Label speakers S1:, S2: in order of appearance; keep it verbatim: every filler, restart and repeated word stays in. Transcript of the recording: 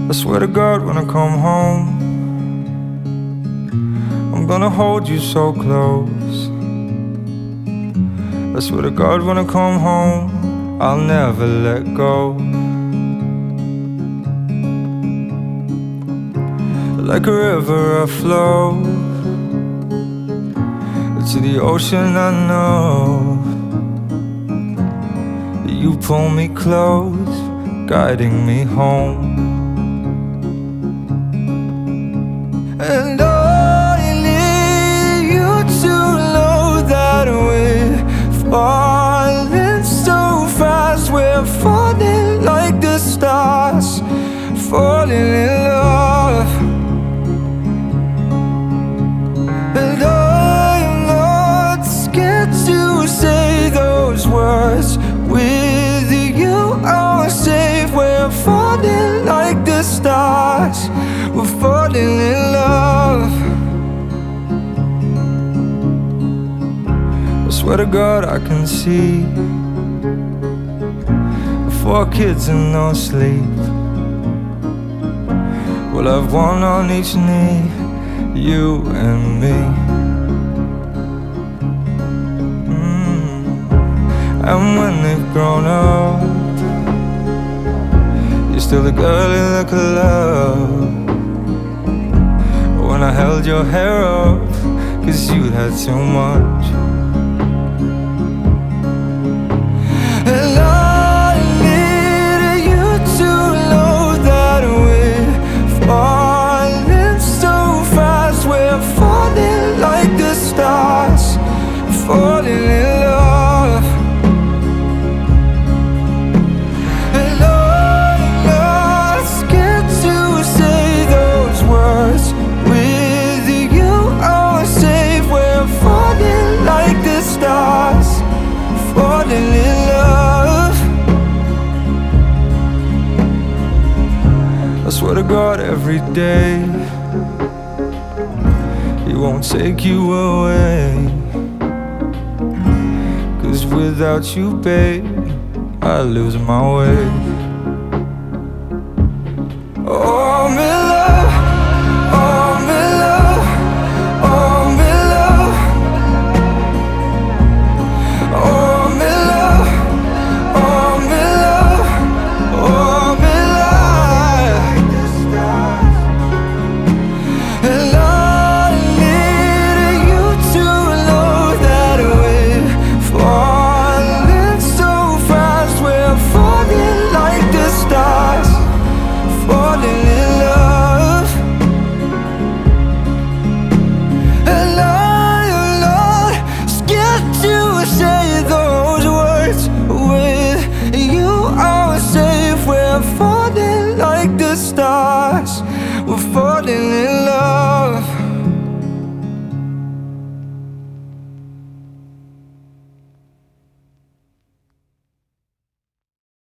S1: I swear to God, when I come home, I'm gonna hold you so close. I swear to God, when I come home, I'll never let go. Like a river I flow to the ocean, I know you pull me close, guiding me home. And I need you to know that we're falling so fast. We're falling like the stars, falling in love. And I'm not scared to say those words. With you I'm safe. We're falling like the stars, we're falling in love. I swear to God, I can see four kids and no sleep. We'll have one on each knee, you and me. mm. And when they've grown up, you're still the girl in the club. When I held your hair up, cause you had too much. And I need you to know that we're falling so fast. We're falling like the stars, falling in love. And I'm not scared to say those words. With you I'm safe. We're falling like the stars, falling in love. I swear to God, every day He won't take you away. Cause without you, babe, I lose my way. Oh, I'm in love, oh, I'm in love, oh, I'm in love, oh, I'm in love, oh, I'm in love, oh, I'm in love. And I need you to know that we're falling so fast. We're falling like the stars, falling in love. And I'm not scared to say those words. With you I'm safe. We're falling